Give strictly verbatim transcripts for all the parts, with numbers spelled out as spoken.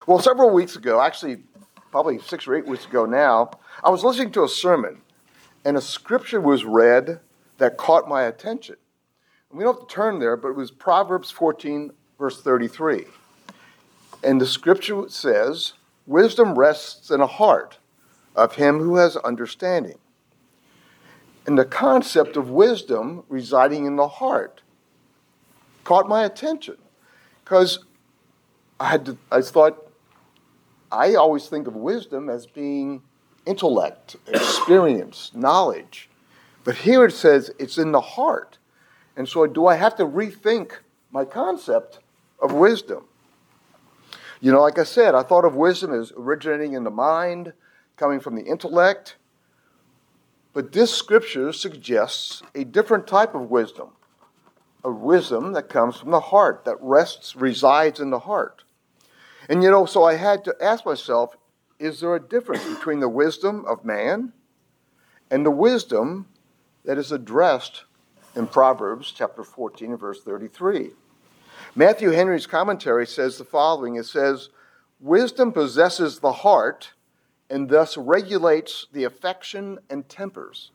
Well, several weeks ago, actually probably six or eight weeks ago now, I was listening to a sermon, and a scripture was read that caught my attention. And we don't have to turn there, but it was Proverbs fourteen, verse thirty-three. And the scripture says, "Wisdom rests in a heart of him who has understanding." And the concept of wisdom residing in the heart caught my attention, because I had to, I thought, I always think of wisdom as being intellect, experience, knowledge. But here it says it's in the heart. And so do I have to rethink my concept of wisdom? You know, like I said, I thought of wisdom as originating in the mind, coming from the intellect. But this scripture suggests a different type of wisdom, a wisdom that comes from the heart, that rests, resides in the heart. And you know, so I had to ask myself, is there a difference between the wisdom of man and the wisdom that is addressed in Proverbs chapter fourteen, verse thirty-three? Matthew Henry's commentary says the following. It says, "Wisdom possesses the heart and thus regulates the affection and tempers."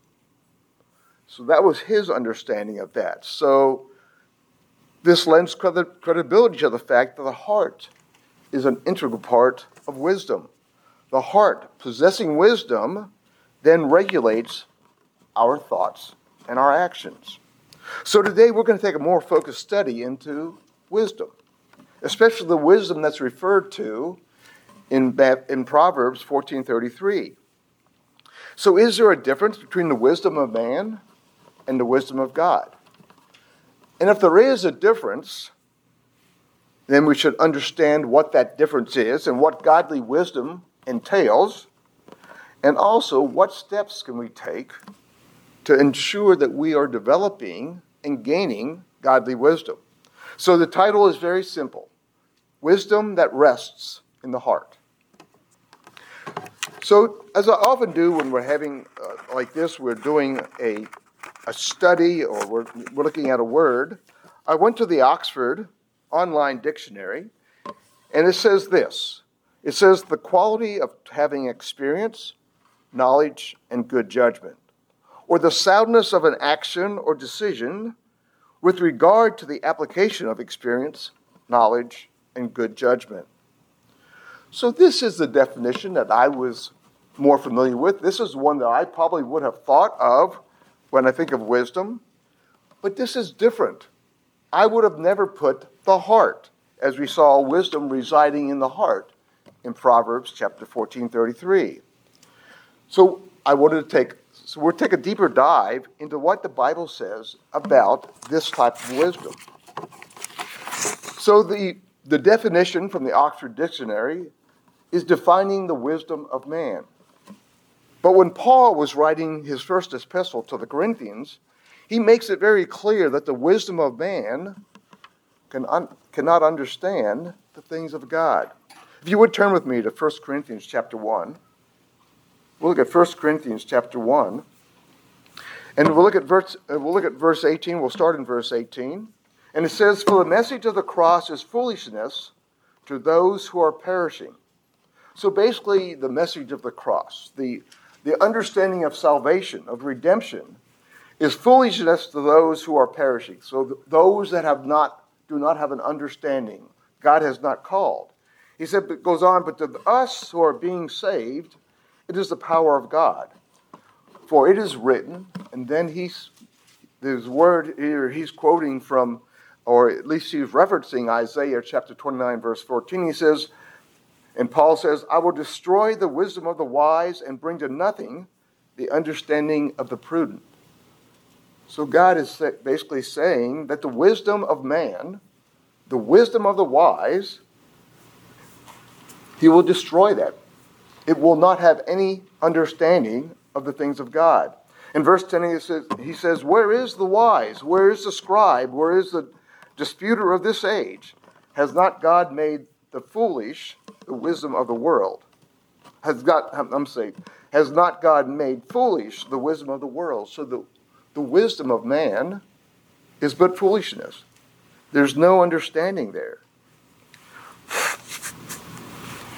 So that was his understanding of that. So this lends credibility to the fact that the heart is an integral part of wisdom. The heart, possessing wisdom, then regulates our thoughts and our actions. So today we're going to take a more focused study into wisdom, especially the wisdom that's referred to in, in Proverbs fourteen thirty-three. So is there a difference between the wisdom of man and the wisdom of God? And if there is a difference, then we should understand what that difference is and what godly wisdom entails, and also what steps can we take to ensure that we are developing and gaining godly wisdom. So the title is very simple: Wisdom that Rests in the Heart. So as I often do when we're having, uh, like this, we're doing a, a study or we're, we're looking at a word, I went to the Oxford Online Dictionary, and it says this. It says the quality of having experience, knowledge, and good judgment, or the soundness of an action or decision with regard to the application of experience, knowledge, and good judgment. So this is the definition that I was more familiar with. This is one that I probably would have thought of when I think of wisdom, but this is different. I would have never put the heart, as we saw wisdom residing in the heart in Proverbs chapter fourteen thirty-three. So I wanted to take, so we'll take a deeper dive into what the Bible says about this type of wisdom. So the, the definition from the Oxford Dictionary is defining the wisdom of man. But when Paul was writing his first epistle to the Corinthians, he makes it very clear that the wisdom of man can un- cannot understand the things of God. If you would turn with me to First Corinthians chapter one. We'll look at First Corinthians chapter one. And we'll look at verse uh, we'll look at verse eighteen. We'll start in verse eighteen. And it says, "For the message of the cross is foolishness to those who are perishing." So basically the message of the cross, the, the understanding of salvation, of redemption, is foolishness to those who are perishing. So th- those that have not do not have an understanding, God has not called. He said, it goes on, "But to us who are being saved, it is the power of God. For it is written," and then he's, there's word here, he's quoting from, or at least he's referencing Isaiah chapter twenty-nine, verse fourteen. He says, and Paul says, "I will destroy the wisdom of the wise and bring to nothing the understanding of the prudent." So God is basically saying that the wisdom of man, the wisdom of the wise, he will destroy that. It will not have any understanding of the things of God. In verse ten, he says, he says, "Where is the wise? Where is the scribe? Where is the disputer of this age? Has not God made the foolish the wisdom of the world?" Has God, I'm saying, has not God made foolish the wisdom of the world? So the, the wisdom of man is but foolishness. There's no understanding there.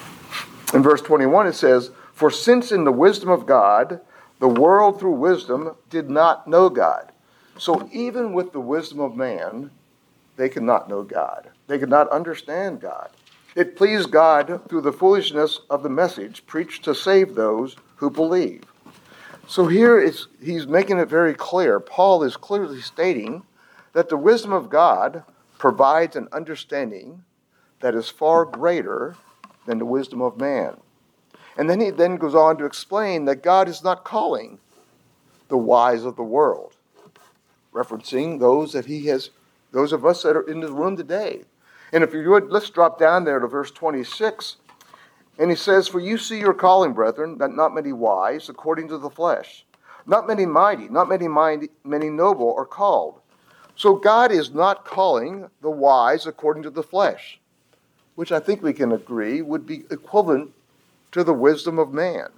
In verse twenty-one it says, "For since in the wisdom of God, the world through wisdom did not know God." So even with the wisdom of man, they could not know God. They could not understand God. It pleased God through the foolishness of the message preached to save those who believe. So here it's, he's making it very clear. Paul is clearly stating that the wisdom of God provides an understanding that is far greater than the wisdom of man. And then he then goes on to explain that God is not calling the wise of the world, referencing those that he has, those of us that are in this room today. And if you would, let's drop down there to verse twenty-six. And he says, "For you see your calling, brethren, that not many wise according to the flesh, not many mighty, not many mighty, many noble are called." So God is not calling the wise according to the flesh, which I think we can agree would be equivalent to the wisdom of man.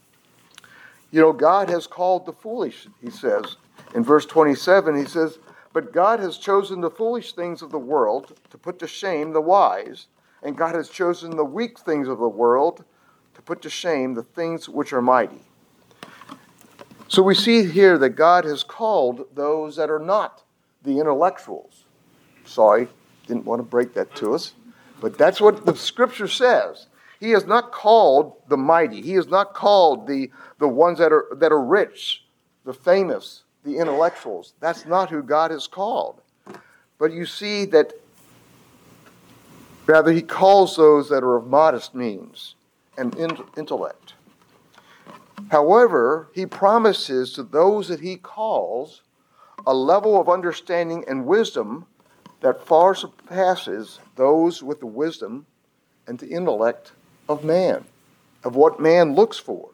You know, God has called the foolish, he says. In verse twenty-seven, he says, "But God has chosen the foolish things of the world to put to shame the wise, and God has chosen the weak things of the world to put to shame the things which are mighty." So we see here that God has called those that are not the intellectuals. Sorry, didn't want to break that to us, but that's what the scripture says. He has not called the mighty. He has not called the, the ones that are that are rich, the famous, the intellectuals. That's not who God has called. But you see that rather he calls those that are of modest means and in, intellect. However, he promises to those that he calls a level of understanding and wisdom that far surpasses those with the wisdom and the intellect of man, of what man looks for.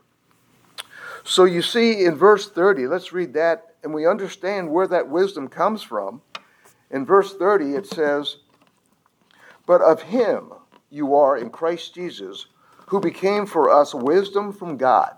So you see in verse thirty, let's read that, and we understand where that wisdom comes from. In verse thirty it says, "But of him you are in Christ Jesus, who became for us wisdom from God,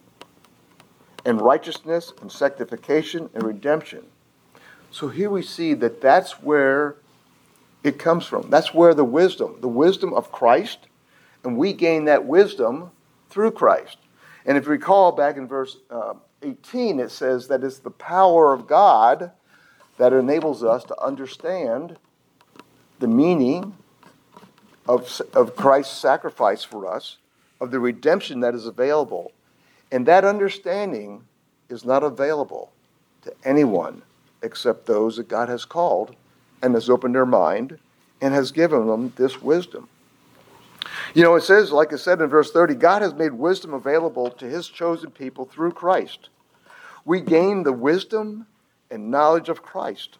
and righteousness and sanctification and redemption." So here we see that that's where it comes from. That's where the wisdom, the wisdom of Christ, and we gain that wisdom through Christ. And if you recall back in verse uh, eighteen, it says that it's the power of God that enables us to understand the meaning of, of Christ's sacrifice for us, of the redemption that is available. And that understanding is not available to anyone except those that God has called and has opened their mind and has given them this wisdom. You know, it says, like I said in verse thirty, God has made wisdom available to his chosen people through Christ. We gain the wisdom and knowledge of Christ.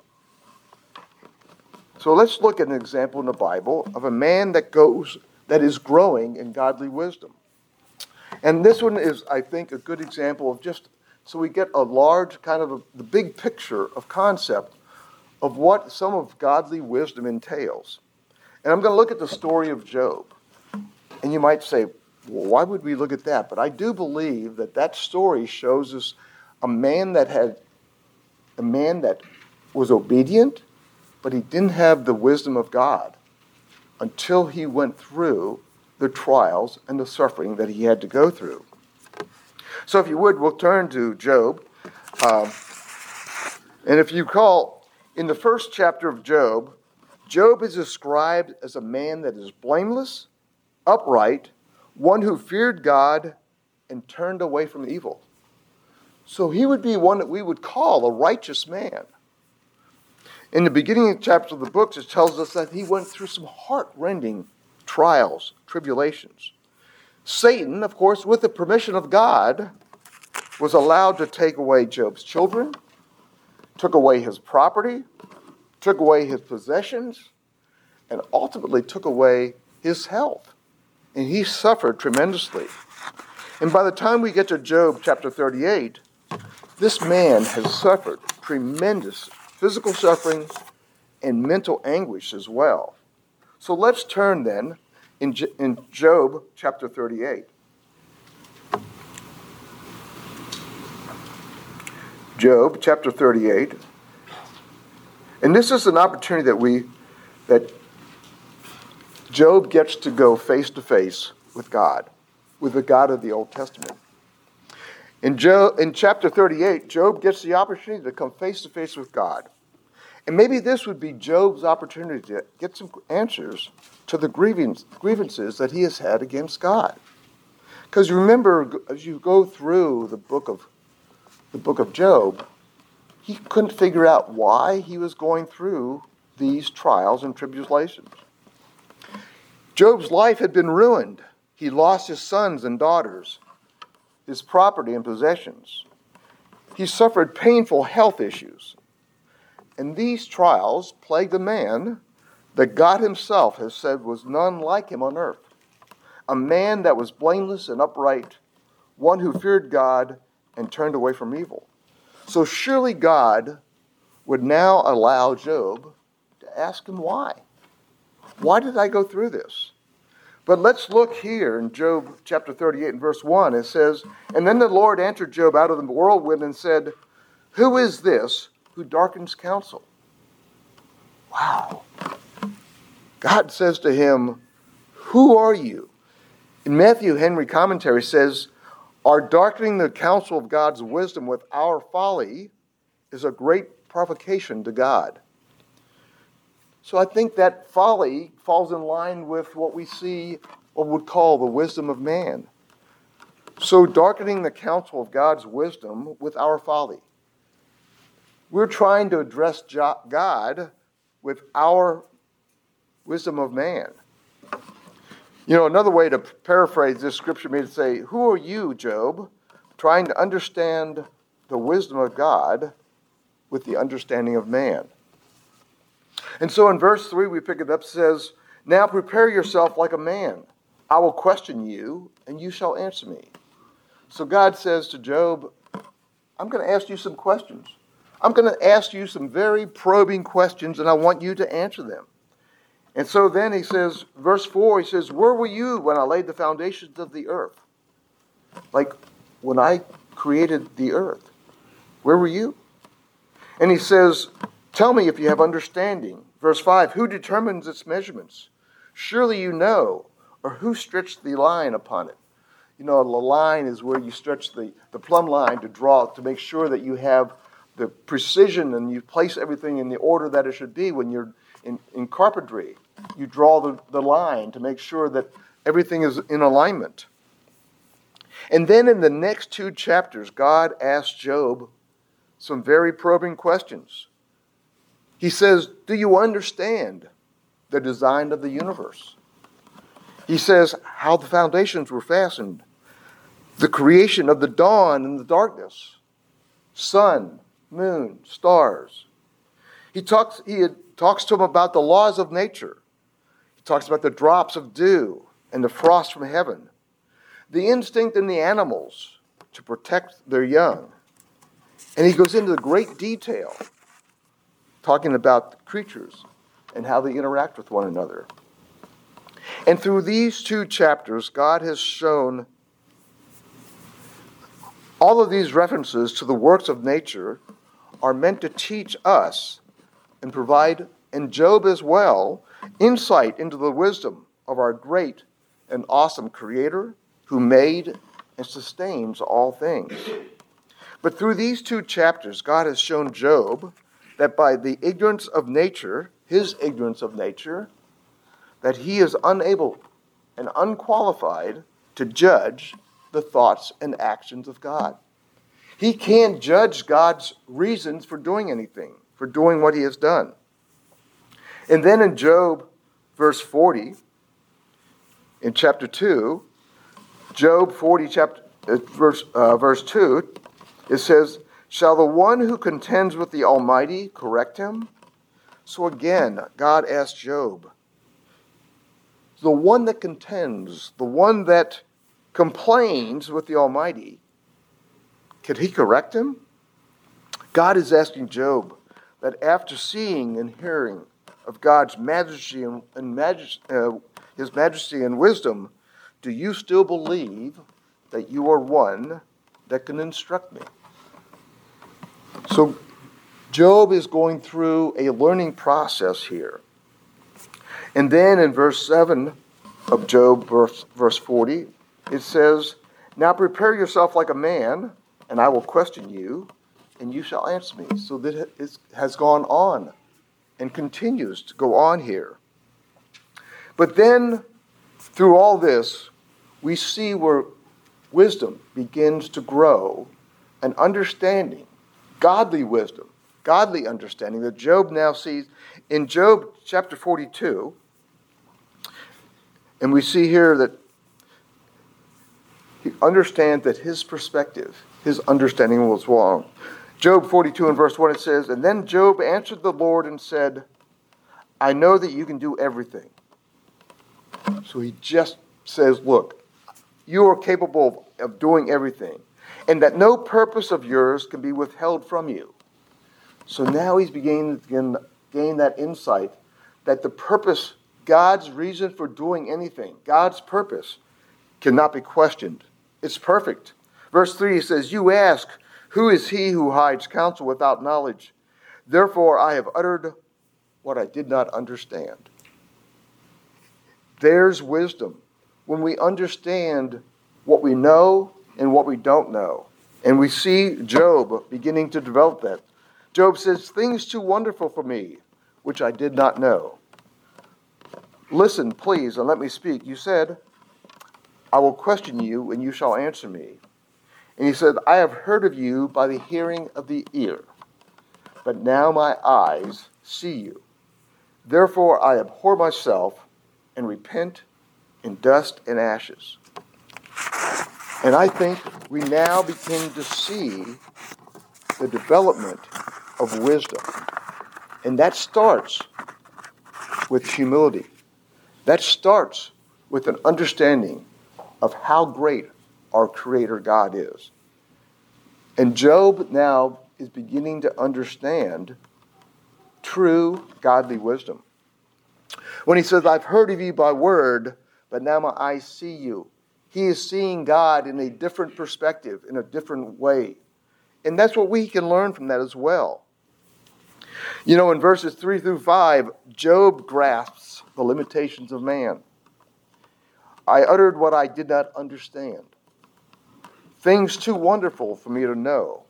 So let's look at an example in the Bible of a man that goes, that is growing in godly wisdom. And this one is, I think, a good example of just, so we get a large kind of a, the big picture of concept of what some of godly wisdom entails. And I'm going to look at the story of Job. And you might say, well, why would we look at that? But I do believe that that story shows us a man that had, a man that was obedient, but he didn't have the wisdom of God until he went through the trials and the suffering that he had to go through. So if you would, we'll turn to Job. Um, and if you recall, in the first chapter of Job, Job is described as a man that is blameless, upright, one who feared God and turned away from evil. So he would be one that we would call a righteous man. In the beginning chapters of the books, it tells us that he went through some heart-rending trials, tribulations. Satan, of course, with the permission of God, was allowed to take away Job's children, took away his property, took away his possessions, and ultimately took away his health. And he suffered tremendously. And by the time we get to Job chapter thirty-eight, this man has suffered tremendous physical suffering and mental anguish as well. So let's turn then in, in Job chapter thirty-eight. Job chapter thirty-eight. And this is an opportunity that we, that Job gets to go face to face with God. with the God of the Old Testament. In, Job, in chapter thirty-eight, Job gets the opportunity to come face to face with God. And maybe this would be Job's opportunity to get some answers to the grievance, grievances that he has had against God. Because remember, as you go through the book of the book of Job, he couldn't figure out why he was going through these trials and tribulations. Job's life had been ruined. He lost his sons and daughters, his property and possessions. He suffered painful health issues. And these trials plagued a man that God himself has said was none like him on earth. A man that was blameless and upright, one who feared God and turned away from evil. So surely God would now allow Job to ask him why. Why did I go through this? But let's look here in Job chapter thirty-eight and verse one. It says, "And then the Lord answered Job out of the whirlwind and said, 'Who is this who darkens counsel?'" Wow. God says to him, "Who are you?" In Matthew Henry commentary says, "Our darkening the counsel of God's wisdom with our folly is a great provocation to God." So I think that folly falls in line with what we see or would call the wisdom of man. So darkening the counsel of God's wisdom with our folly. We're trying to address God with our wisdom of man. You know, another way to paraphrase this scripture may say, "Who are you, Job, trying to understand the wisdom of God with the understanding of man?" And so in verse three, we pick it up, it says, "Now prepare yourself like a man. I will question you, and you shall answer me." So God says to Job, I'm going to ask you some questions. I'm going to ask you some very probing questions, and I want you to answer them. And so then he says, verse four, he says, "Where were you when I laid the foundations of the earth?" Like when I created the earth. Where were you? And he says, "Tell me if you have understanding." Verse five, "Who determines its measurements? Surely you know, or who stretched the line upon it?" You know, the line is where you stretch the, the plumb line to draw, to make sure that you have the precision and you place everything in the order that it should be. When you're in, in carpentry, you draw the, the line to make sure that everything is in alignment. And then in the next two chapters, God asks Job some very probing questions. He says, "Do you understand the design of the universe?" He says how the foundations were fastened, the creation of the dawn and the darkness, sun, moon, stars. He talks, he talks to him about the laws of nature. He talks about the drops of dew and the frost from heaven, the instinct in the animals to protect their young. And he goes into great detail talking about the creatures and how they interact with one another. And through these two chapters, God has shown all of these references to the works of nature are meant to teach us and provide, and Job as well, insight into the wisdom of our great and awesome Creator who made and sustains all things. But through these two chapters, God has shown Job that by the ignorance of nature, his ignorance of nature, that he is unable and unqualified to judge the thoughts and actions of God. He can't judge God's reasons for doing anything, for doing what he has done. And then in Job, verse forty, in chapter two, Job forty, chapter, uh, verse, uh, verse two, it says, "Shall the one who contends with the Almighty correct him?" So again, God asked Job, the one that contends, the one that complains with the Almighty, could he correct him? God is asking Job that after seeing and hearing of God's majesty and, and magis, uh, his majesty and wisdom, do you still believe that you are one that can instruct me? So Job is going through a learning process here. And then in verse seven of Job, verse, verse forty, it says, "Now prepare yourself like a man, and I will question you, and you shall answer me." So that it has gone on and continues to go on here. But then, through all this, we see where wisdom begins to grow, and understanding, godly wisdom, godly understanding that Job now sees in Job chapter forty-two. And we see here that he understands that his perspective, his understanding was wrong. Job forty-two and verse one, it says, "And then Job answered the Lord and said, I know that you can do everything." So he just says, look, you are capable of doing everything, and that no purpose of yours can be withheld from you. So now he's beginning to gain that insight that the purpose, God's reason for doing anything, God's purpose, cannot be questioned. It's perfect. Verse three says, "You ask, who is he who hides counsel without knowledge? Therefore I have uttered what I did not understand." There's wisdom. When we understand what we know and what we don't know. And we see Job beginning to develop that. Job says, "Things too wonderful for me, which I did not know. Listen, please, and let me speak. You said, I will question you, and you shall answer me." And he said, "I have heard of you by the hearing of the ear, but now my eyes see you. Therefore I abhor myself and repent in dust and ashes." And I think we now begin to see the development of wisdom. And that starts with humility. That starts with an understanding of how great our Creator God is. And Job now is beginning to understand true godly wisdom. When he says, "I've heard of you by word, but now my eyes see you," he is seeing God in a different perspective, in a different way. And that's what we can learn from that as well. You know, in verses three through five, Job grasps the limitations of man. "I uttered what I did not understand. Things too wonderful for me to know."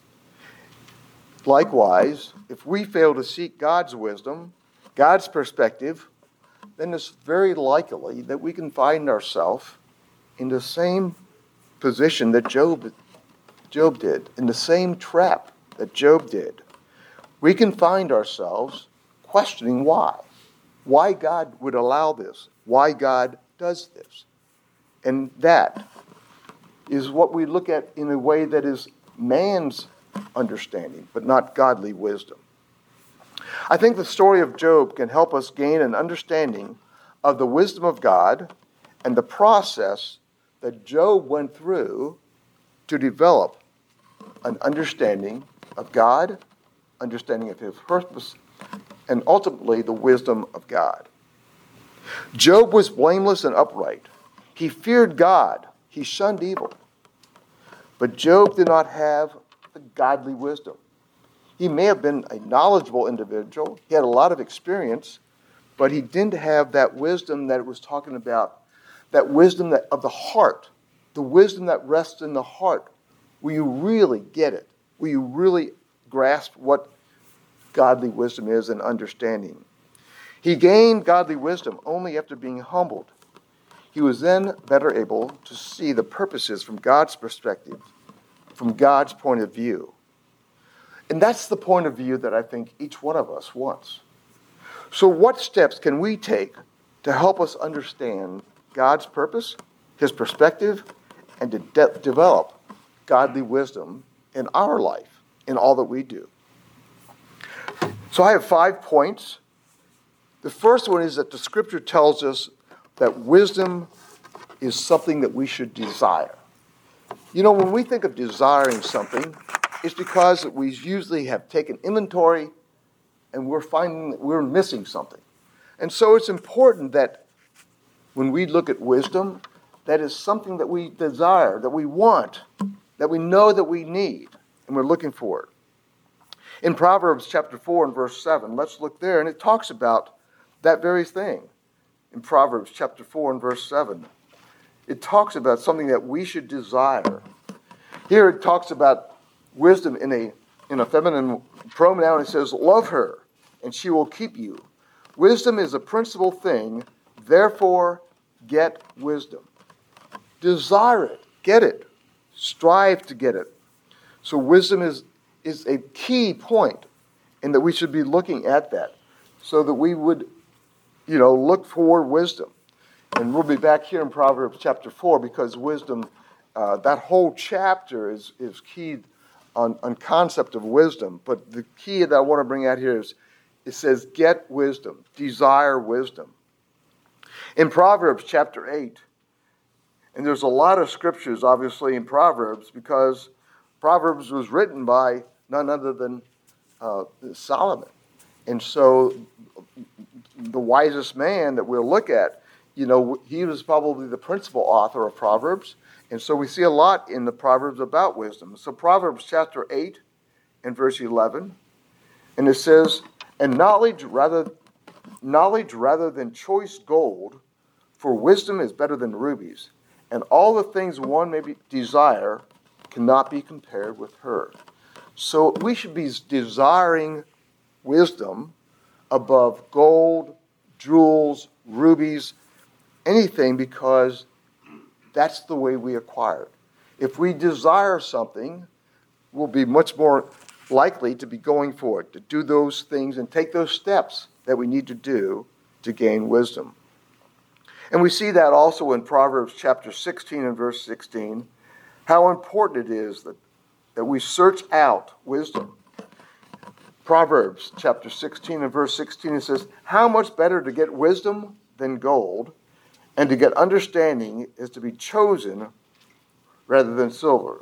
Likewise, if we fail to seek God's wisdom, God's perspective, then it's very likely that we can find ourselves in the same position that Job, Job did, in the same trap that Job did. We can find ourselves questioning why. Why God would allow this. Why God does this. And that is what we look at in a way that is man's understanding, but not godly wisdom. I think the story of Job can help us gain an understanding of the wisdom of God and the process that Job went through to develop an understanding of God, understanding of his purpose, and ultimately the wisdom of God. Job was blameless and upright. He feared God. He shunned evil. But Job did not have the godly wisdom. He may have been a knowledgeable individual. He had a lot of experience, but he didn't have that wisdom that it was talking about, that wisdom that, of the heart, the wisdom that rests in the heart. Will you really get it? Will you really grasp what godly wisdom is and understanding? He gained godly wisdom only after being humbled. He was then better able to see the purposes from God's perspective, from God's point of view. And that's the point of view that I think each one of us wants. So what steps can we take to help us understand God's purpose, his perspective, and to de- develop godly wisdom in our life, in all that we do? So I have five points. The first one is that the scripture tells us that wisdom is something that we should desire. You know, when we think of desiring something, it's because we usually have taken inventory and we're finding that we're missing something. And so it's important that when we look at wisdom, that is something that we desire, that we want, that we know that we need, and we're looking for it. In Proverbs chapter four and verse seven, let's look there, and it talks about that very thing. In Proverbs chapter four and verse seven, it talks about something that we should desire. Here it talks about wisdom in a in a feminine pronoun. It says, love her, and she will keep you. Wisdom is a principal thing, therefore get wisdom. Desire it, get it, strive to get it. So wisdom is, is a key point, and that we should be looking at that so that we would, you know, look for wisdom. And we'll be back here in Proverbs chapter four because wisdom, uh, that whole chapter is, is keyed on, on concept of wisdom. But the key that I want to bring out here is it says, get wisdom, desire wisdom. In Proverbs chapter eight, and there's a lot of scriptures, obviously, in Proverbs because Proverbs was written by none other than uh, Solomon. And so the wisest man that we'll look at, you know, he was probably the principal author of Proverbs. And so we see a lot in the Proverbs about wisdom. So Proverbs chapter eight and verse eleven, and it says, and knowledge rather, knowledge rather than choice gold, for wisdom is better than rubies, and all the things one may be desire cannot be compared with her. So we should be desiring wisdom above gold, jewels, rubies, anything, because that's the way we acquire it. If we desire something, we'll be much more likely to be going for it, to do those things and take those steps that we need to do to gain wisdom. And we see that also in Proverbs chapter sixteen and verse sixteen, how important it is that, that we search out wisdom. Proverbs chapter sixteen and verse sixteen, it says, how much better to get wisdom than gold, and to get understanding is to be chosen rather than silver.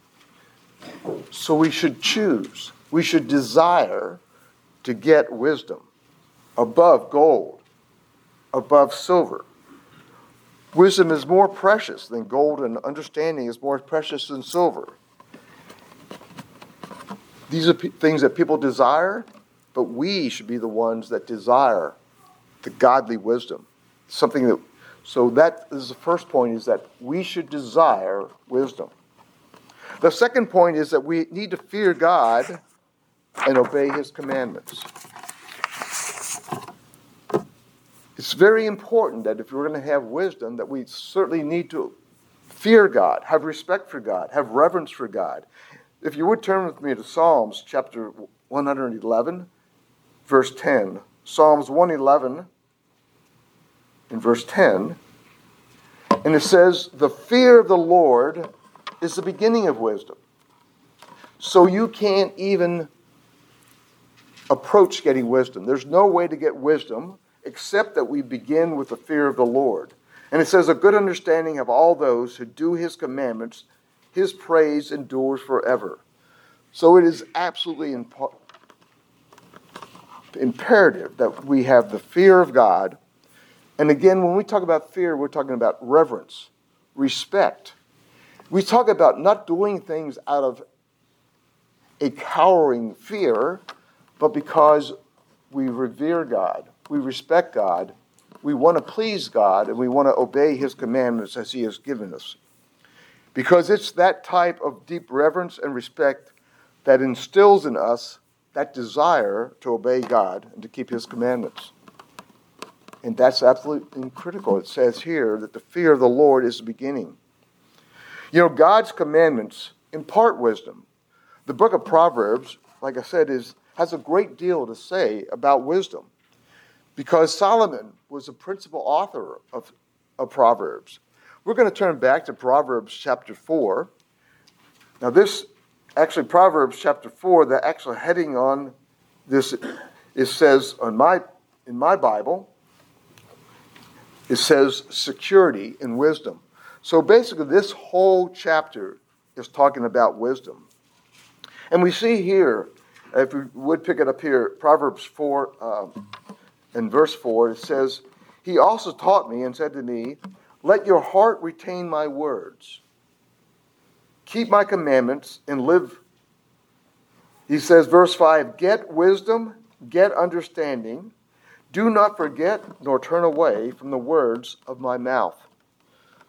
So we should choose, we should desire to get wisdom above gold, above silver. Wisdom is more precious than gold, and understanding is more precious than silver. These are p- things that people desire, but we should be the ones that desire the godly wisdom. Something that, so that is the first point, is that we should desire wisdom. The second point is that we need to fear God and obey his commandments. It's very important that if we're going to have wisdom, that we certainly need to fear God, have respect for God, have reverence for God. If you would turn with me to Psalms chapter one eleven, verse ten. Psalms one eleven and verse ten. And it says, the fear of the Lord is the beginning of wisdom. So you can't even approach getting wisdom. There's no way to get wisdom except that we begin with the fear of the Lord. And it says, a good understanding of all those who do his commandments, his praise endures forever. So it is absolutely imp- imperative that we have the fear of God. And again, when we talk about fear, we're talking about reverence, respect. We talk about not doing things out of a cowering fear, but because we revere God, we respect God, we want to please God, and we want to obey his commandments as he has given us. Because it's that type of deep reverence and respect that instills in us that desire to obey God and to keep his commandments. And that's absolutely critical. It says here that the fear of the Lord is the beginning. You know, God's commandments impart wisdom. The book of Proverbs, like I said, is has a great deal to say about wisdom. Because Solomon was the principal author of, of Proverbs. We're going to turn back to Proverbs chapter four. Now this, actually Proverbs chapter four, the actual heading on this, it says on my in my Bible, it says security and wisdom. So basically this whole chapter is talking about wisdom. And we see here, if we would pick it up here, Proverbs four, um, in verse four, it says, he also taught me and said to me, let your heart retain my words. Keep my commandments and live. He says, verse five, get wisdom, get understanding. Do not forget nor turn away from the words of my mouth.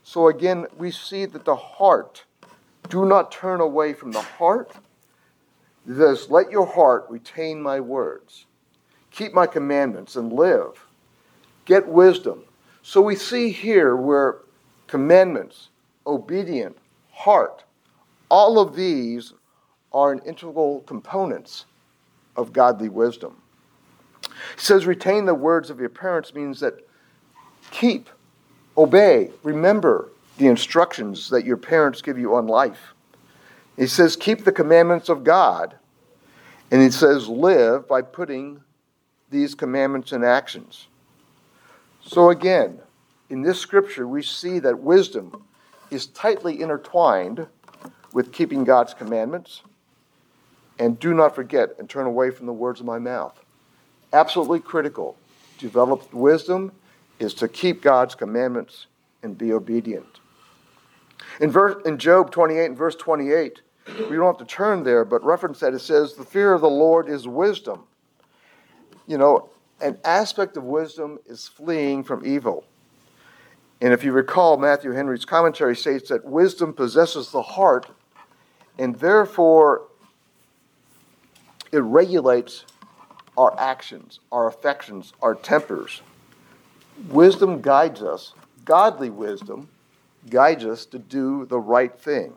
So again, we see that the heart, do not turn away from the heart. It says, let your heart retain my words. Keep my commandments and live. Get wisdom. So we see here where commandments, obedient, heart, all of these are an integral components of godly wisdom. It says retain the words of your parents means that keep, obey, remember the instructions that your parents give you on life. It says keep the commandments of God. And it says live by putting these commandments in actions. So again, in this scripture, we see that wisdom is tightly intertwined with keeping God's commandments. And do not forget and turn away from the words of my mouth. Absolutely critical. Developed wisdom is to keep God's commandments and be obedient. In, verse, in Job twenty-eight and verse twenty-eight, we don't have to turn there, but reference that. It says, the fear of the Lord is wisdom. You know, an aspect of wisdom is fleeing from evil. And if you recall, Matthew Henry's commentary states that wisdom possesses the heart, and therefore it regulates our actions, our affections, our tempers. Wisdom guides us, godly wisdom guides us to do the right thing.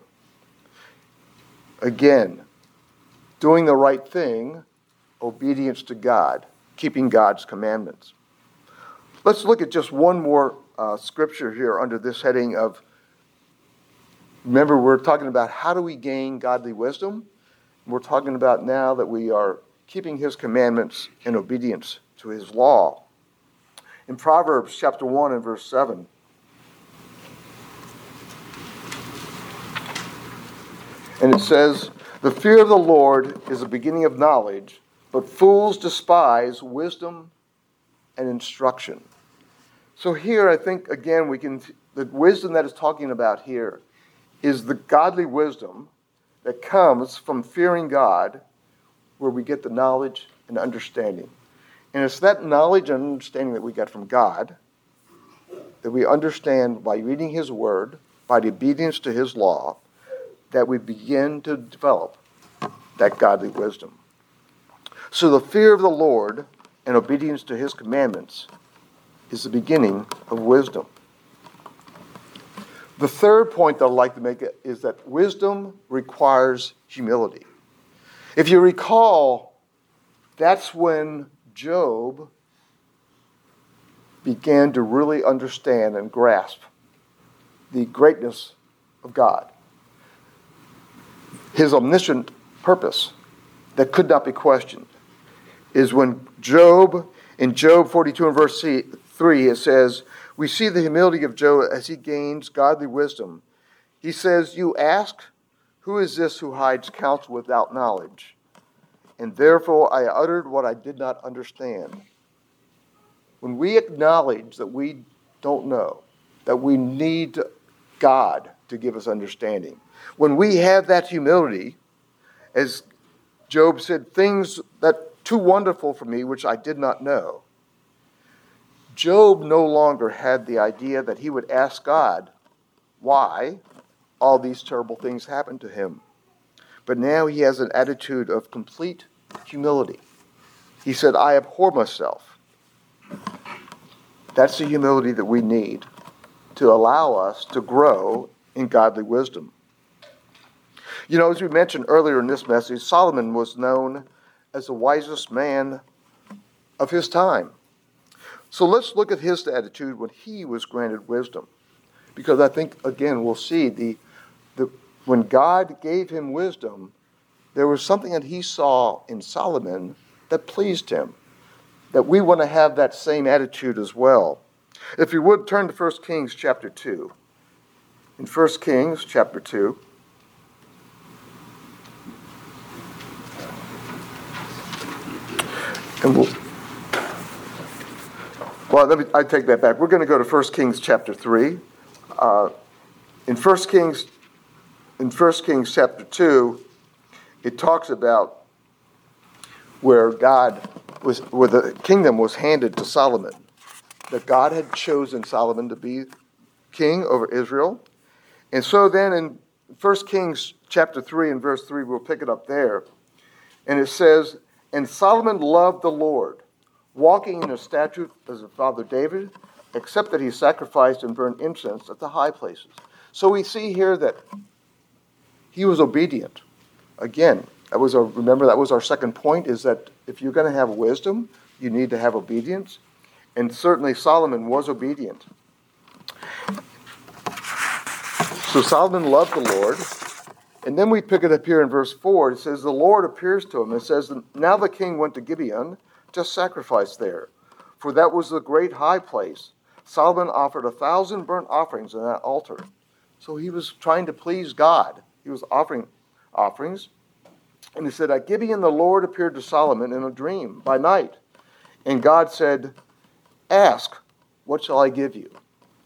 Again, doing the right thing, obedience to God, keeping God's commandments. Let's look at just one more uh, scripture here under this heading of, remember we're talking about how do we gain godly wisdom? We're talking about now that we are keeping his commandments in obedience to his law. In Proverbs chapter one and verse seven, and it says, the fear of the Lord is the beginning of knowledge, but fools despise wisdom and instruction. So here I think, again, we can, the wisdom that is talking about here is the godly wisdom that comes from fearing God, where we get the knowledge and understanding. And it's that knowledge and understanding that we get from God that we understand by reading his word, by the obedience to his law, that we begin to develop that godly wisdom. So the fear of the Lord and obedience to his commandments is the beginning of wisdom. The third point that I'd like to make is that wisdom requires humility. If you recall, that's when Job began to really understand and grasp the greatness of God. His omniscient purpose that could not be questioned is when Job, in Job forty-two and verse three, it says, we see the humility of Job as he gains godly wisdom. He says, you ask, who is this who hides counsel without knowledge? And therefore I uttered what I did not understand. When we acknowledge that we don't know, that we need God to give us understanding, when we have that humility, as Job said, things that too wonderful for me which I did not know, Job no longer had the idea that he would ask God why all these terrible things happened to him. But now he has an attitude of complete humility. He said, I abhor myself. That's the humility that we need to allow us to grow in godly wisdom. You know, as we mentioned earlier in this message, Solomon was known as the wisest man of his time. So let's look at his attitude when he was granted wisdom. Because I think, again, we'll see the, the when God gave him wisdom, there was something that he saw in Solomon that pleased him. That we want to have that same attitude as well. If you would, turn to First Kings chapter two. In First Kings chapter two. And we'll, well, let me, I take that back. We're going to go to First Kings chapter three. Uh, in First Kings, in First Kings chapter two, it talks about where God was, where the kingdom was handed to Solomon. That God had chosen Solomon to be king over Israel. And so then in First Kings chapter three and verse three, we'll pick it up there. And it says, "And Solomon loved the Lord, walking in his statutes as his father David, except that he sacrificed and burned incense at the high places." So we see here that he was obedient. Again, that was our, remember that was our second point, is that if you're going to have wisdom, you need to have obedience. And certainly Solomon was obedient. So Solomon loved the Lord. And then we pick it up here in verse four. It says, the Lord appears to him. It says, now the king went to Gibeon to sacrifice there, for that was the great high place. Solomon offered a thousand burnt offerings on that altar. So he was trying to please God. He was offering offerings. And he said, at Gibeon the Lord appeared to Solomon in a dream by night. And God said, ask, what shall I give you?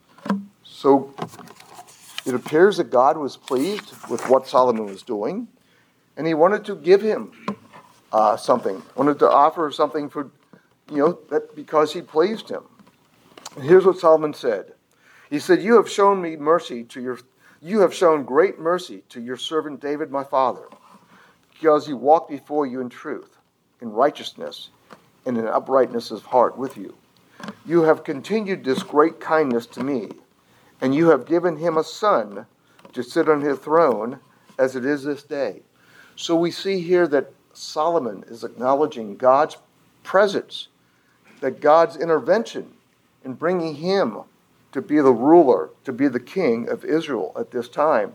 So it appears that God was pleased with what Solomon was doing, and he wanted to give him uh, something, wanted to offer something for, you know, that because he pleased him. And here's what Solomon said. He said, you have shown me mercy to your, you have shown great mercy to your servant David, my father, because he walked before you in truth, in righteousness, and in uprightness of heart with you. You have continued this great kindness to me, and you have given him a son to sit on his throne as it is this day. So we see here that Solomon is acknowledging God's presence, that God's intervention in bringing him to be the ruler, to be the king of Israel at this time.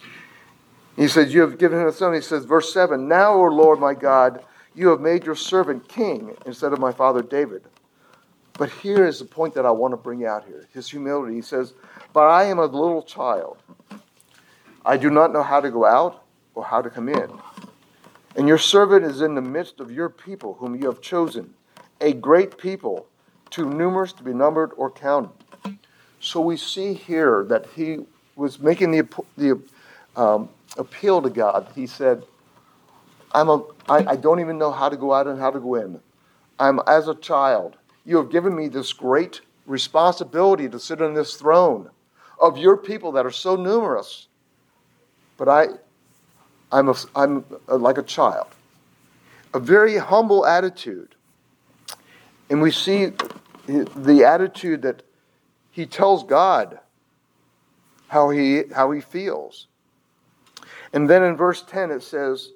He says, you have given him a son. He says, verse seven, now, O Lord my God, you have made your servant king instead of my father David. But here is the point that I want to bring out here, his humility. He says, but I am a little child. I do not know how to go out or how to come in. And your servant is in the midst of your people whom you have chosen, a great people, too numerous to be numbered or counted. So we see here that he was making the, the um, appeal to God. He said, I'm a, I, I don't even know how to go out and how to go in. I'm as a child. You have given me this great responsibility to sit on this throne of your people that are so numerous. But I, I'm, a, I'm a, like a child. A very humble attitude. And we see the attitude that he tells God how he, how he feels. And then in verse ten it says,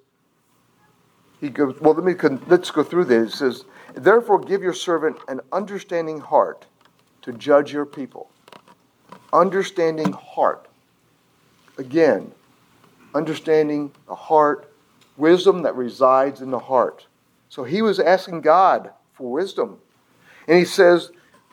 he goes, well, let me, let's go through this. It says, therefore give your servant an understanding heart to judge your people. Understanding heart. Again, understanding the heart, wisdom that resides in the heart. So he was asking God for wisdom. And he says,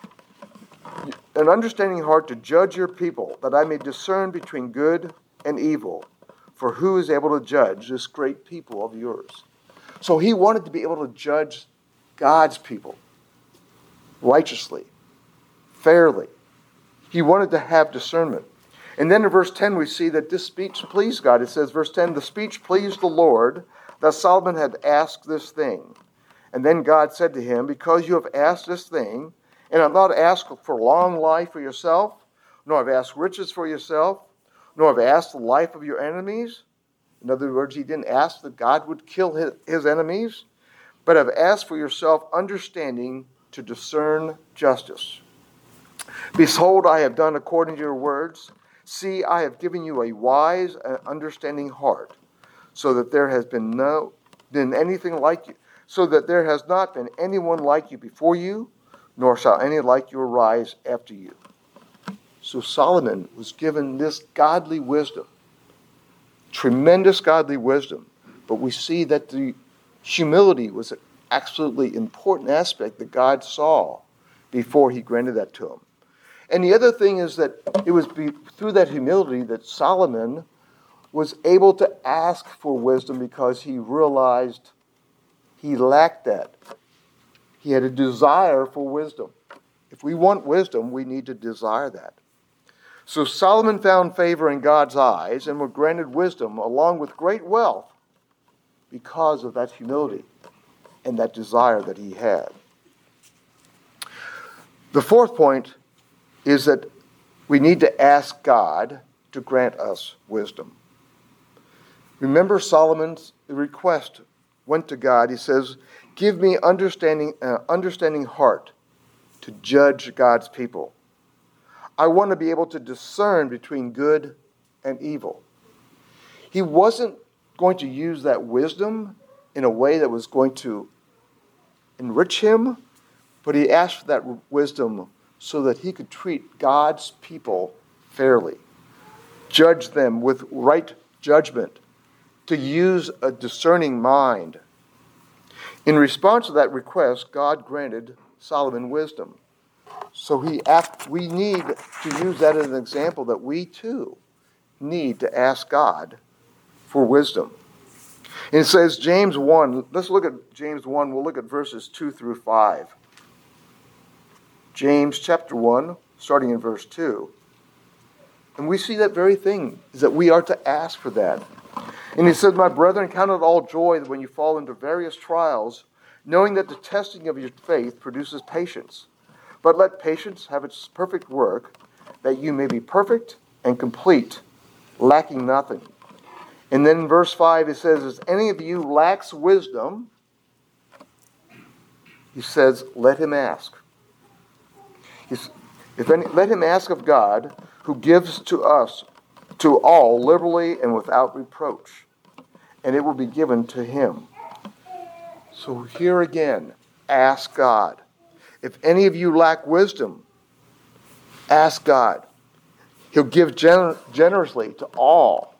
an understanding heart to judge your people, that I may discern between good and evil. For who is able to judge this great people of yours? So he wanted to be able to judge God's people righteously, fairly. He wanted to have discernment. And then in verse ten we see that this speech pleased God. It says, verse ten, the speech pleased the Lord, that Solomon had asked this thing. And then God said to him, because you have asked this thing, and have not asked for long life for yourself, nor have asked riches for yourself, nor have asked the life of your enemies. In other words, he didn't ask that God would kill his, his enemies, but have asked for yourself understanding to discern justice. Behold, I have done according to your words. See, I have given you a wise and understanding heart, so that there has been no been anything like you, so that there has not been anyone like you before you, nor shall any like you arise after you. So Solomon was given this godly wisdom, tremendous godly wisdom, but we see that the humility was an absolutely important aspect that God saw before he granted that to him. And the other thing is that it was be, through that humility that Solomon was able to ask for wisdom, because he realized he lacked that. He had a desire for wisdom. If we want wisdom, we need to desire that. So Solomon found favor in God's eyes and was granted wisdom along with great wealth because of that humility and that desire that he had. The fourth point is that we need to ask God to grant us wisdom. Remember Solomon's request went to God. He says, give me understanding, uh, understanding heart to judge God's people. I want to be able to discern between good and evil. He wasn't going to use that wisdom in a way that was going to enrich him, but he asked for that wisdom so that he could treat God's people fairly, judge them with right judgment, to use a discerning mind. In response to that request, God granted Solomon wisdom. So he asked, we need to use that as an example that we too need to ask God for wisdom. And it says James one, let's look at James one, we'll look at verses two through five. James chapter one, starting in verse two. And we see that very thing, is that we are to ask for that. And he said, my brethren, count it all joy when you fall into various trials, knowing that the testing of your faith produces patience. But let patience have its perfect work, that you may be perfect and complete, lacking nothing. And then in verse five it says, if any of you lacks wisdom, he says, let him ask. He's, if any, let him ask of God, who gives to us, to all, liberally and without reproach, and it will be given to him. So here again, ask God. If any of you lack wisdom, ask God. He'll give gener- generously to all.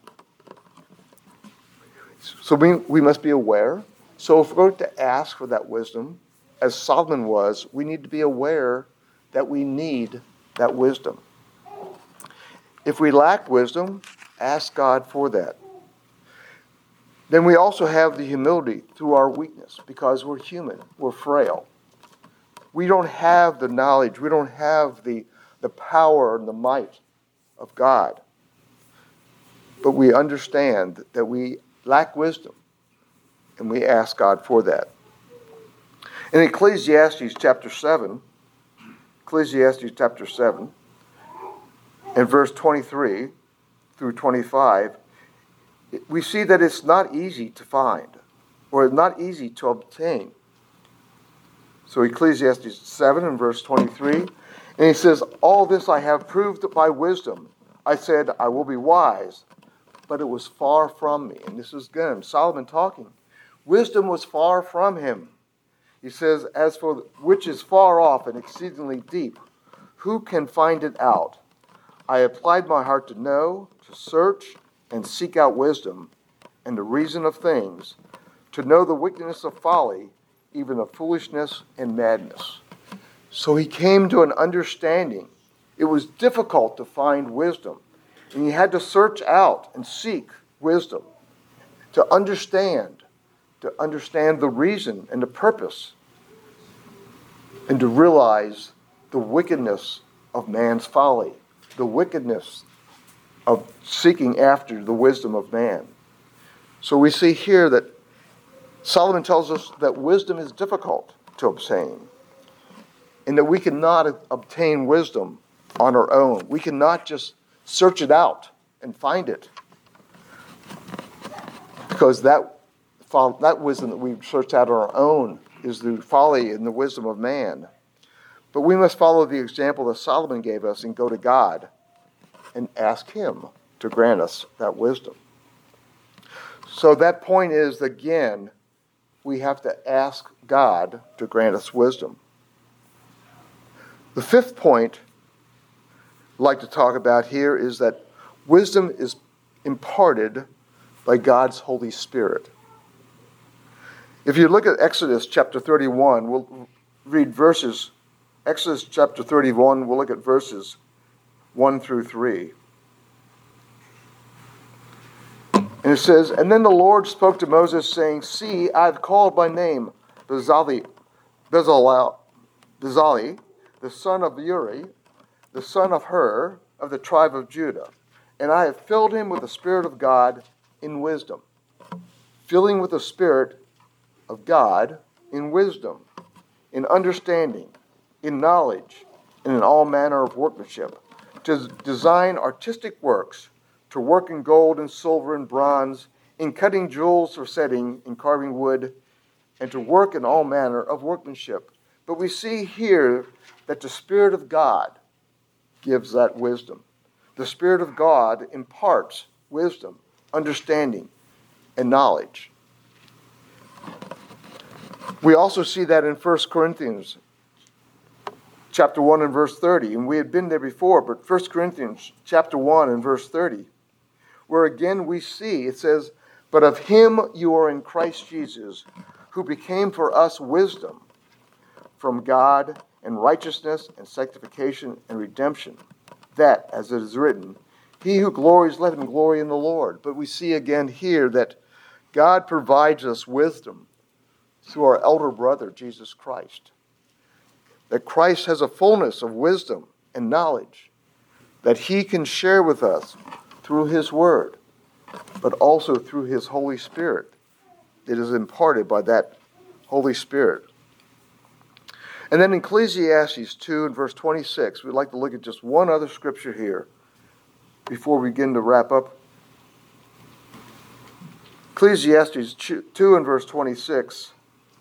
So we, we must be aware. So if we're going to ask for that wisdom, as Solomon was, we need to be aware that we need that wisdom. If we lack wisdom, ask God for that. Then we also have the humility through our weakness, because we're human, we're frail. We don't have the knowledge, we don't have the, the power and the might of God. But we understand that we lack wisdom, and we ask God for that. In Ecclesiastes chapter seven, Ecclesiastes chapter seven, and verse twenty-three through twenty-five, we see that it's not easy to find, or not easy to obtain. So Ecclesiastes seven and verse twenty-three, and he says, all this I have proved by wisdom. I said, I will be wise, but it was far from me. And this is again Solomon talking. Wisdom was far from him. He says, as for which is far off and exceedingly deep, who can find it out? I applied my heart to know, to search, and seek out wisdom, and the reason of things, to know the wickedness of folly, even of foolishness and madness. So he came to an understanding. It was difficult to find wisdom, and he had to search out and seek wisdom, to understand, to understand the reason and the purpose, and to realize the wickedness of man's folly, the wickedness of seeking after the wisdom of man. So we see here that Solomon tells us that wisdom is difficult to obtain, and that we cannot obtain wisdom on our own. We cannot just search it out and find it, because that that wisdom that we've searched out on our own is the folly and the wisdom of man. But we must follow the example that Solomon gave us and go to God and ask him to grant us that wisdom. So that point is, again, we have to ask God to grant us wisdom. The fifth point I'd like to talk about here is that wisdom is imparted by God's Holy Spirit. If you look at Exodus chapter thirty-one, we'll read verses, Exodus chapter thirty-one, we'll look at verses one through three. And it says, and then the Lord spoke to Moses, saying, see, I have called by name Bezalel, Bezalel, Bezalel, the son of Uri, the son of Hur, of the tribe of Judah. And I have filled him with the Spirit of God in wisdom. Filling with the Spirit of God in wisdom, in understanding, in knowledge, and in all manner of workmanship, to to design artistic works, to work in gold and silver and bronze, in cutting jewels for setting, in carving wood, and to work in all manner of workmanship. But we see here that the Spirit of God gives that wisdom. The Spirit of God imparts wisdom, understanding, and knowledge. We also see that in First Corinthians chapter one and verse thirty. And we had been there before, but First Corinthians chapter one and verse thirty, where again we see, it says, "But of him you are in Christ Jesus, who became for us wisdom from God and righteousness and sanctification and redemption, that, as it is written, he who glories, let him glory in the Lord." But we see again here that God provides us wisdom through our elder brother, Jesus Christ. That Christ has a fullness of wisdom and knowledge that he can share with us through his word, but also through his Holy Spirit. It is imparted by that Holy Spirit. And then in Ecclesiastes two and verse twenty-six, we'd like to look at just one other scripture here before we begin to wrap up. Ecclesiastes two and verse twenty-six.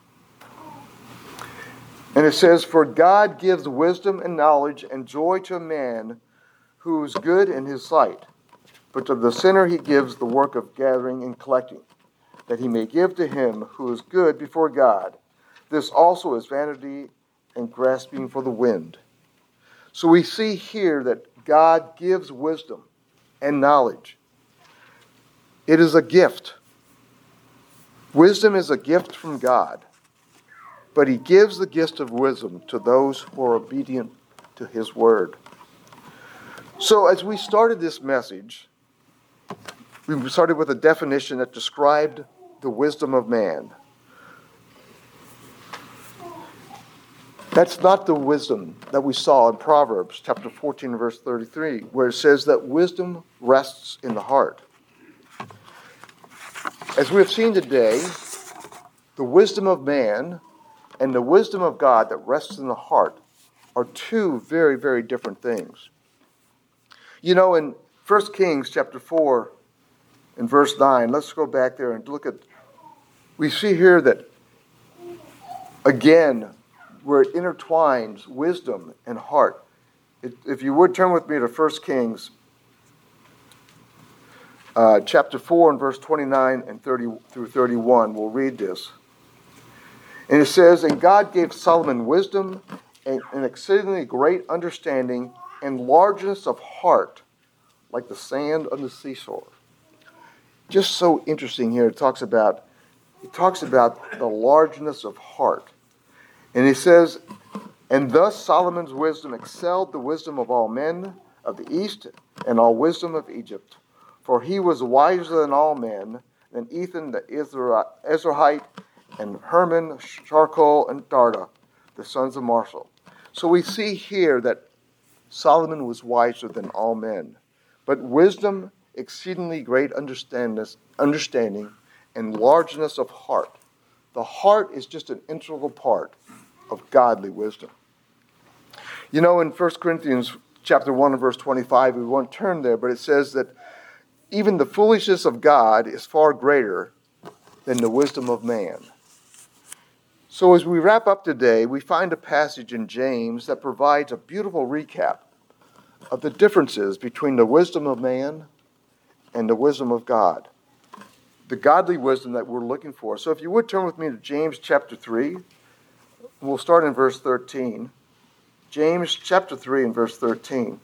And it says, "For God gives wisdom and knowledge and joy to a man who is good in his sight. But to the sinner he gives the work of gathering and collecting, that he may give to him who is good before God. This also is vanity and grasping for the wind." So we see here that God gives wisdom and knowledge. It is a gift. Wisdom is a gift from God. But he gives the gift of wisdom to those who are obedient to his word. So as we started this message, we started with a definition that described the wisdom of man. That's not the wisdom that we saw in Proverbs chapter fourteen, verse thirty-three, where it says that wisdom rests in the heart. As we have seen today, the wisdom of man and the wisdom of God that rests in the heart are two very, very different things. You know, in First Kings chapter four and verse nine, let's go back there and look at, we see here that, again, where it intertwines wisdom and heart. It, if you would turn with me to First Kings uh, chapter four and verse twenty-nine and thirty through thirty-one, we'll read this. And it says, "And God gave Solomon wisdom and an exceedingly great understanding and largeness of heart, like the sand on the seashore." Just so interesting here. It talks about, it talks about the largeness of heart. And it says, "And thus Solomon's wisdom excelled the wisdom of all men of the East and all wisdom of Egypt. For he was wiser than all men, than Ethan the Ezrahite, and Herman, Charcol, and Darda, the sons of Marshall." So we see here that Solomon was wiser than all men. But wisdom, exceedingly great understanding, and largeness of heart. The heart is just an integral part of godly wisdom. You know, in First Corinthians chapter one and verse twenty-five, we won't turn there, but it says that even the foolishness of God is far greater than the wisdom of man. So as we wrap up today, we find a passage in James that provides a beautiful recap of the differences between the wisdom of man and the wisdom of God. The godly wisdom that we're looking for. So if you would turn with me to James chapter three. We'll start in verse thirteen. James chapter three and verse thirteen.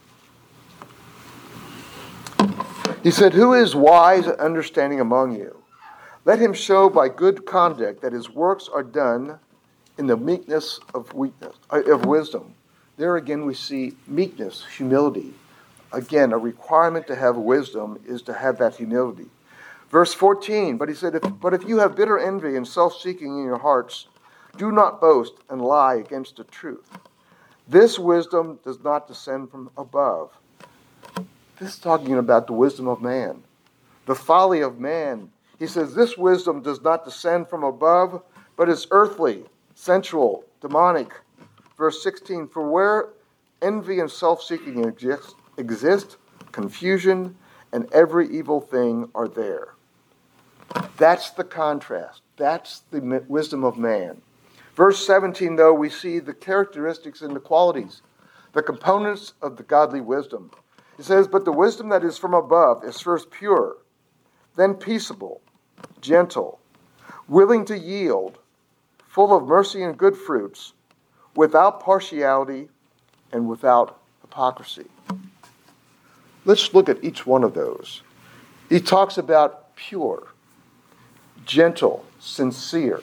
He said, "Who is wise and understanding among you? Let him show by good conduct that his works are done in the meekness of weakness of wisdom." There again we see meekness, humility. Again, a requirement to have wisdom is to have that humility. Verse fourteen, but he said, if, but if you have bitter envy and self-seeking in your hearts, do not boast and lie against the truth. This wisdom does not descend from above. This is talking about the wisdom of man, the folly of man. He says this wisdom does not descend from above, but is earthly, sensual, demonic. Verse sixteen, for where envy and self-seeking exist, exist, confusion and every evil thing are there. That's the contrast. That's the wisdom of man. Verse seventeen, though, we see the characteristics and the qualities, the components of the godly wisdom. It says, but the wisdom that is from above is first pure, then peaceable, gentle, willing to yield, full of mercy and good fruits, without partiality and without hypocrisy. Let's look at each one of those. He talks about pure, gentle, sincere.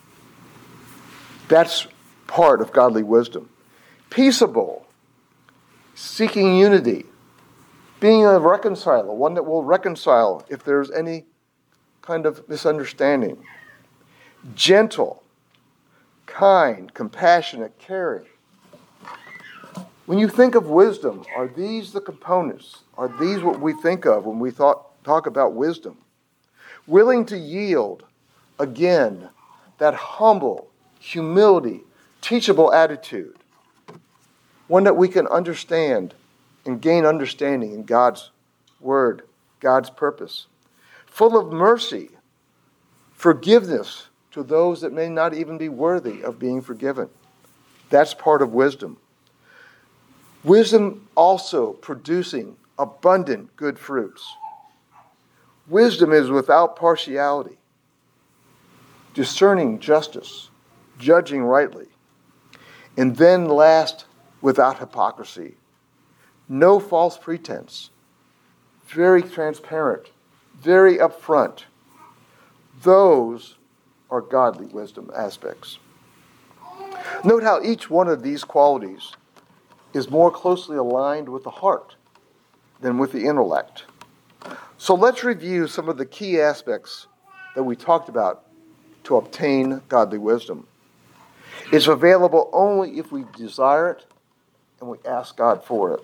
That's part of godly wisdom. Peaceable, seeking unity, being a reconciler, one that will reconcile if there's any kind of misunderstanding. Gentle, kind, compassionate, caring. When you think of wisdom, are these the components? Are these what we think of when we thought, talk about wisdom? Willing to yield, again, that humble, humility, teachable attitude. One that we can understand and gain understanding in God's word, God's purpose. Full of mercy, forgiveness to those that may not even be worthy of being forgiven. That's part of wisdom. Wisdom also producing abundant good fruits. Wisdom is without partiality, discerning justice, judging rightly. And then last, without hypocrisy. No false pretense. Very transparent, very upfront. Those are godly wisdom aspects. Note how each one of these qualities is more closely aligned with the heart than with the intellect. So let's review some of the key aspects that we talked about to obtain godly wisdom. It's available only if we desire it and we ask God for it.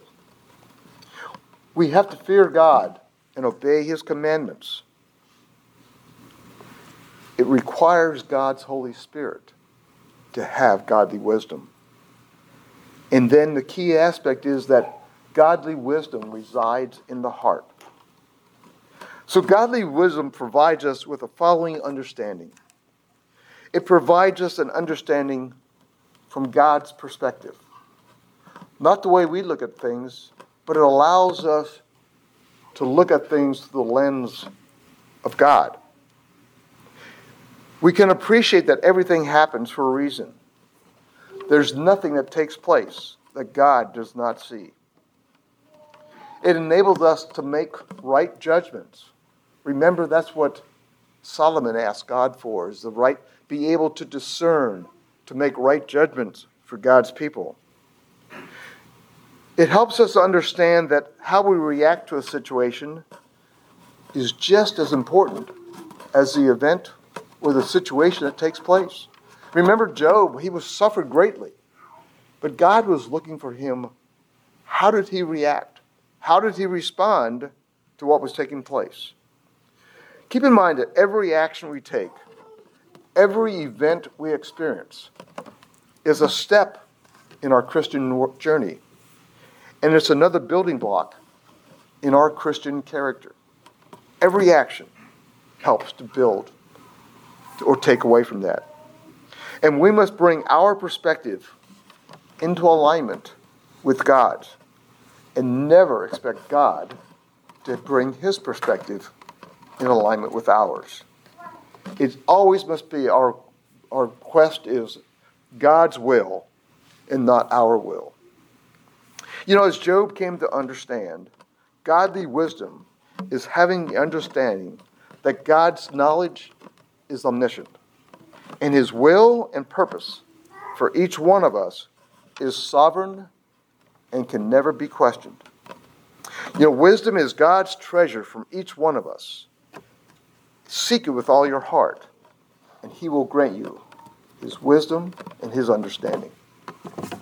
We have to fear God and obey His commandments. It requires God's Holy Spirit to have godly wisdom. And then the key aspect is that godly wisdom resides in the heart. So godly wisdom provides us with the following understanding. It provides us an understanding from God's perspective. Not the way we look at things, but it allows us to look at things through the lens of God. We can appreciate that everything happens for a reason. There's nothing that takes place that God does not see. It enables us to make right judgments. Remember, that's what Solomon asked God for, is the right, be able to discern, to make right judgments for God's people. It helps us understand that how we react to a situation is just as important as the event or the situation that takes place. Remember Job, he was suffered greatly. But God was looking for him. How did he react? How did he respond to what was taking place? Keep in mind that every action we take, every event we experience, is a step in our Christian journey. And it's another building block in our Christian character. Every action helps to build or take away from that. And we must bring our perspective into alignment with God's and never expect God to bring His perspective in alignment with ours. It always must be our, our quest is God's will and not our will. You know, as Job came to understand, godly wisdom is having the understanding that God's knowledge is omniscient, and His will and purpose for each one of us is sovereign and can never be questioned. You know, wisdom is God's treasure from each one of us. Seek it with all your heart, and He will grant you His wisdom and His understanding.